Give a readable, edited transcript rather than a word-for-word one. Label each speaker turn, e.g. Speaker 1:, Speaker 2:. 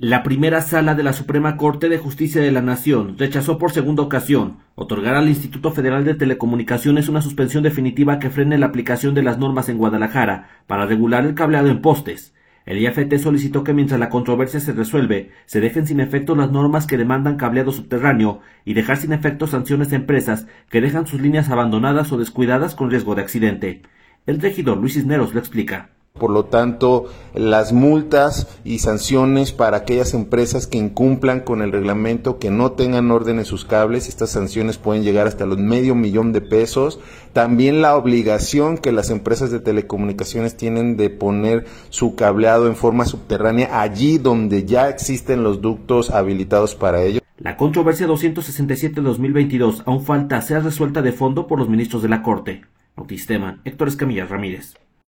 Speaker 1: La primera sala de la Suprema Corte de Justicia de la Nación rechazó por segunda ocasión otorgar al Instituto Federal de Telecomunicaciones una suspensión definitiva que frene la aplicación de las normas en Guadalajara para regular el cableado en postes. El IFT solicitó que mientras la controversia se resuelve, se dejen sin efecto las normas que demandan cableado subterráneo y dejar sin efecto sanciones a empresas que dejan sus líneas abandonadas o descuidadas con riesgo de accidente. El regidor Luis Cisneros lo explica.
Speaker 2: Por lo tanto, las multas y sanciones para aquellas empresas que incumplan con el reglamento, que no tengan orden en sus cables, estas sanciones pueden llegar hasta los $500,000 de pesos. También la obligación que las empresas de telecomunicaciones tienen de poner su cableado en forma subterránea allí donde ya existen los ductos habilitados para ello.
Speaker 1: La controversia 267-2022 aún falta ser resuelta de fondo por los ministros de la Corte. Notistema, Héctor Escamilla Ramírez.